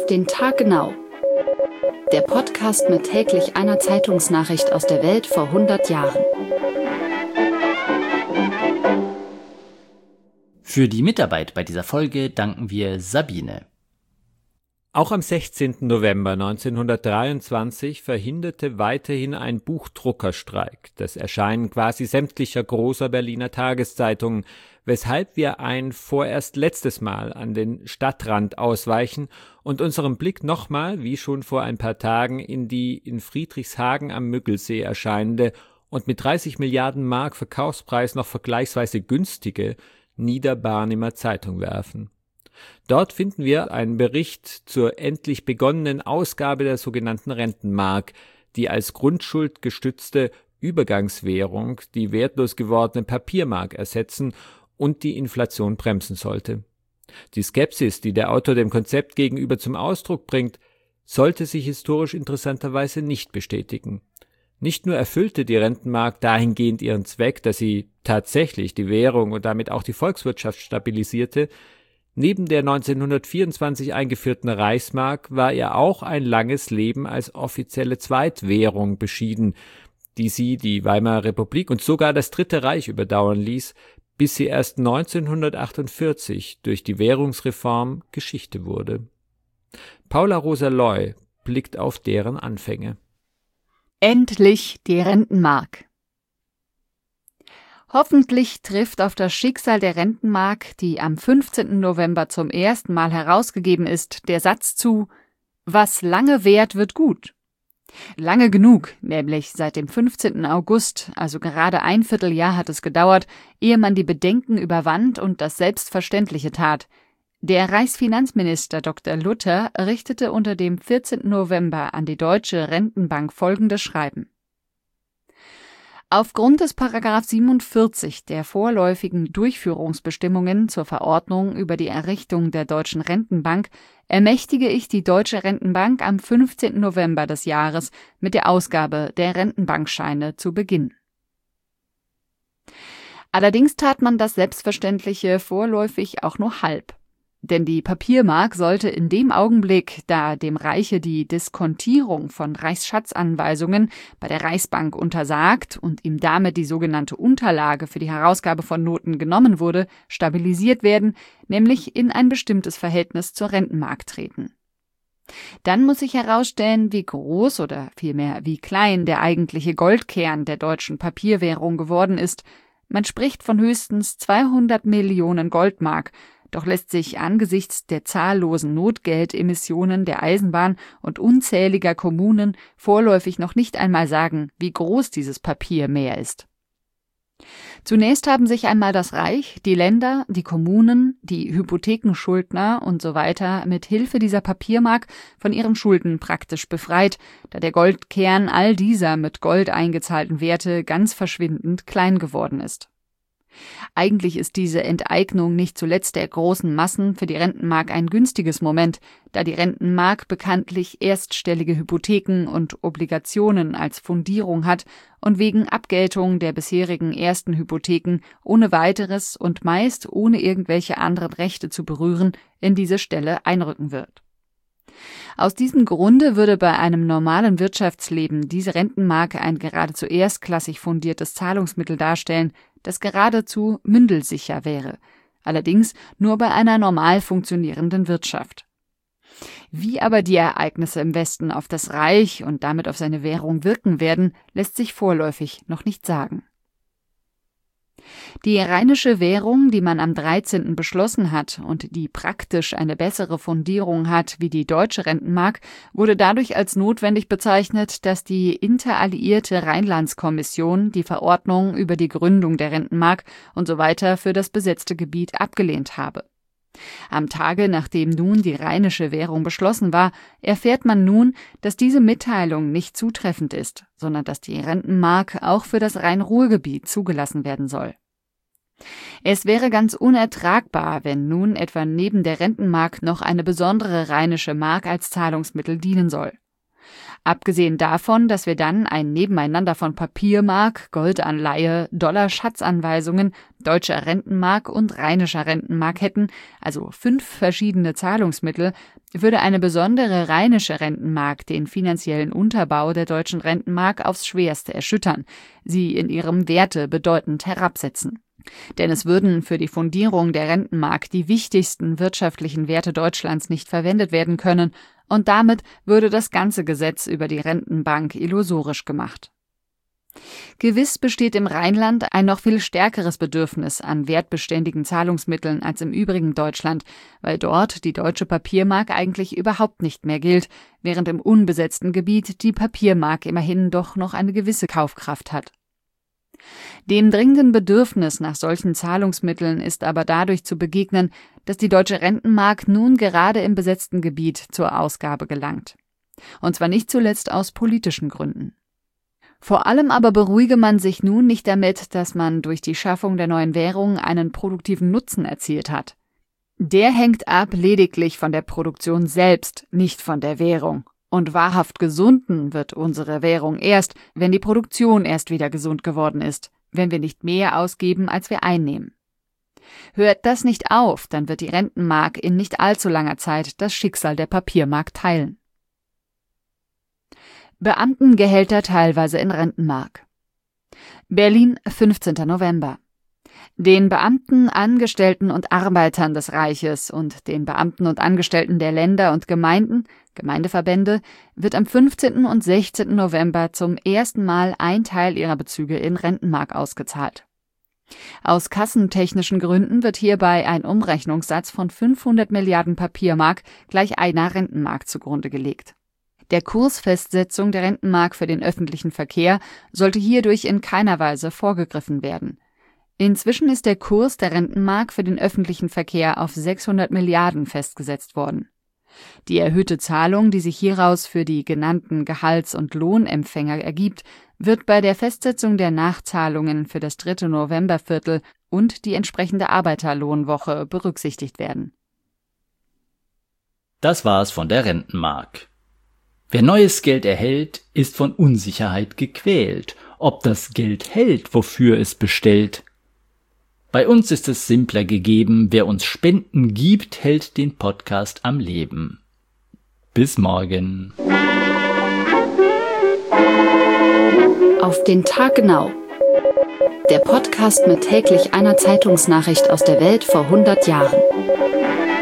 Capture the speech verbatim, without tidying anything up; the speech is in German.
Auf den Tag genau. Der Podcast mit täglich einer Zeitungsnachricht aus der Welt vor hundert Jahren. Für die Mitarbeit bei dieser Folge danken wir Sabine. Auch am sechzehnten November neunzehnhundertdreiundzwanzig verhinderte weiterhin ein Buchdruckerstreik das Erscheinen quasi sämtlicher großer Berliner Tageszeitungen, weshalb wir ein vorerst letztes Mal an den Stadtrand ausweichen und unseren Blick nochmal, wie schon vor ein paar Tagen, in die in Friedrichshagen am Müggelsee erscheinende und mit dreißig Milliarden Mark Verkaufspreis noch vergleichsweise günstige Niederbarnimer Zeitung werfen. Dort finden wir einen Bericht zur endlich begonnenen Ausgabe der sogenannten Rentenmark, die als Grundschuld gestützte Übergangswährung die wertlos gewordene Papiermark ersetzen und die Inflation bremsen sollte. Die Skepsis, die der Autor dem Konzept gegenüber zum Ausdruck bringt, sollte sich historisch interessanterweise nicht bestätigen. Nicht nur erfüllte die Rentenmark dahingehend ihren Zweck, dass sie tatsächlich die Währung und damit auch die Volkswirtschaft stabilisierte, neben der neunzehnhundertvierundzwanzig eingeführten Reichsmark war ihr auch ein langes Leben als offizielle Zweitwährung beschieden, die sie die Weimarer Republik und sogar das Dritte Reich überdauern ließ, bis sie erst neunzehnhundertachtundvierzig durch die Währungsreform Geschichte wurde. Paula Rosa-Loy blickt auf deren Anfänge. Endlich die Rentenmark. Hoffentlich trifft auf das Schicksal der Rentenmark, die am fünfzehnten November zum ersten Mal herausgegeben ist, der Satz zu: Was lange währt, wird gut. Lange genug, nämlich seit dem fünfzehnten August, also gerade ein Vierteljahr hat es gedauert, ehe man die Bedenken überwand und das Selbstverständliche tat. Der Reichsfinanzminister Doktor Luther richtete unter dem vierzehnten November an die Deutsche Rentenbank folgendes Schreiben. Aufgrund des Paragraph siebenundvierzig der vorläufigen Durchführungsbestimmungen zur Verordnung über die Errichtung der Deutschen Rentenbank ermächtige ich die Deutsche Rentenbank am fünfzehnten November des Jahres mit der Ausgabe der Rentenbankscheine zu beginnen. Allerdings tat man das Selbstverständliche vorläufig auch nur halb. Denn die Papiermark sollte in dem Augenblick, da dem Reiche die Diskontierung von Reichsschatzanweisungen bei der Reichsbank untersagt und ihm damit die sogenannte Unterlage für die Herausgabe von Noten genommen wurde, stabilisiert werden, nämlich in ein bestimmtes Verhältnis zur Rentenmark treten. Dann muss sich herausstellen, wie groß oder vielmehr wie klein der eigentliche Goldkern der deutschen Papierwährung geworden ist. Man spricht von höchstens zweihundert Millionen Goldmark, doch lässt sich angesichts der zahllosen Notgeldemissionen der Eisenbahn und unzähliger Kommunen vorläufig noch nicht einmal sagen, wie groß dieses Papiermeer ist. Zunächst haben sich einmal das Reich, die Länder, die Kommunen, die Hypothekenschuldner und so weiter mit Hilfe dieser Papiermark von ihren Schulden praktisch befreit, da der Goldkern all dieser mit Gold eingezahlten Werte ganz verschwindend klein geworden ist. Eigentlich ist diese Enteignung nicht zuletzt der großen Massen für die Rentenmark ein günstiges Moment, da die Rentenmark bekanntlich erststellige Hypotheken und Obligationen als Fundierung hat und wegen Abgeltung der bisherigen ersten Hypotheken ohne weiteres und meist ohne irgendwelche anderen Rechte zu berühren in diese Stelle einrücken wird. Aus diesem Grunde würde bei einem normalen Wirtschaftsleben diese Rentenmark ein geradezu erstklassig fundiertes Zahlungsmittel darstellen, das geradezu mündelsicher wäre, allerdings nur bei einer normal funktionierenden Wirtschaft. Wie aber die Ereignisse im Westen auf das Reich und damit auf seine Währung wirken werden, lässt sich vorläufig noch nicht sagen. Die rheinische Währung, die man am dreizehnten beschlossen hat und die praktisch eine bessere Fundierung hat wie die deutsche Rentenmark, wurde dadurch als notwendig bezeichnet, dass die interalliierte Rheinlandskommission die Verordnung über die Gründung der Rentenmark und so weiter für das besetzte Gebiet abgelehnt habe. Am Tage, nachdem nun die rheinische Währung beschlossen war, erfährt man nun, dass diese Mitteilung nicht zutreffend ist, sondern dass die Rentenmark auch für das Rhein-Ruhr-Gebiet zugelassen werden soll. Es wäre ganz unertragbar, wenn nun etwa neben der Rentenmark noch eine besondere rheinische Mark als Zahlungsmittel dienen soll. Abgesehen davon, dass wir dann ein Nebeneinander von Papiermark, Goldanleihe, Dollar-Schatzanweisungen, deutscher Rentenmark und rheinischer Rentenmark hätten, also fünf verschiedene Zahlungsmittel, würde eine besondere rheinische Rentenmark den finanziellen Unterbau der deutschen Rentenmark aufs Schwerste erschüttern, sie in ihrem Werte bedeutend herabsetzen. Denn es würden für die Fundierung der Rentenmark die wichtigsten wirtschaftlichen Werte Deutschlands nicht verwendet werden können, und damit würde das ganze Gesetz über die Rentenbank illusorisch gemacht. Gewiss besteht im Rheinland ein noch viel stärkeres Bedürfnis an wertbeständigen Zahlungsmitteln als im übrigen Deutschland, weil dort die deutsche Papiermark eigentlich überhaupt nicht mehr gilt, während im unbesetzten Gebiet die Papiermark immerhin doch noch eine gewisse Kaufkraft hat. Dem dringenden Bedürfnis nach solchen Zahlungsmitteln ist aber dadurch zu begegnen, dass die deutsche Rentenmark nun gerade im besetzten Gebiet zur Ausgabe gelangt. Und zwar nicht zuletzt aus politischen Gründen. Vor allem aber beruhige man sich nun nicht damit, dass man durch die Schaffung der neuen Währung einen produktiven Nutzen erzielt hat. Der hängt ab lediglich von der Produktion selbst, nicht von der Währung. Und wahrhaft gesunden wird unsere Währung erst, wenn die Produktion erst wieder gesund geworden ist, wenn wir nicht mehr ausgeben, als wir einnehmen. Hört das nicht auf, dann wird die Rentenmark in nicht allzu langer Zeit das Schicksal der Papiermark teilen. Beamtengehälter teilweise in Rentenmark. Berlin, fünfzehnter November. Den Beamten, Angestellten und Arbeitern des Reiches und den Beamten und Angestellten der Länder und Gemeinden, Gemeindeverbände, wird am fünfzehnten und sechzehnten November zum ersten Mal ein Teil ihrer Bezüge in Rentenmark ausgezahlt. Aus kassentechnischen Gründen wird hierbei ein Umrechnungssatz von fünfhundert Milliarden Papiermark gleich einer Rentenmark zugrunde gelegt. Der Kursfestsetzung der Rentenmark für den öffentlichen Verkehr sollte hierdurch in keiner Weise vorgegriffen werden. Inzwischen ist der Kurs der Rentenmark für den öffentlichen Verkehr auf sechshundert Milliarden festgesetzt worden. Die erhöhte Zahlung, die sich hieraus für die genannten Gehalts- und Lohnempfänger ergibt, wird bei der Festsetzung der Nachzahlungen für das dritte Novemberviertel und die entsprechende Arbeiterlohnwoche berücksichtigt werden. Das war's von der Rentenmark. Wer neues Geld erhält, ist von Unsicherheit gequält, ob das Geld hält, wofür es bestellt. Bei uns ist es simpler gegeben, wer uns Spenden gibt, hält den Podcast am Leben. Bis morgen. Auf den Tag genau. Der Podcast mit täglich einer Zeitungsnachricht aus der Welt vor hundert Jahren.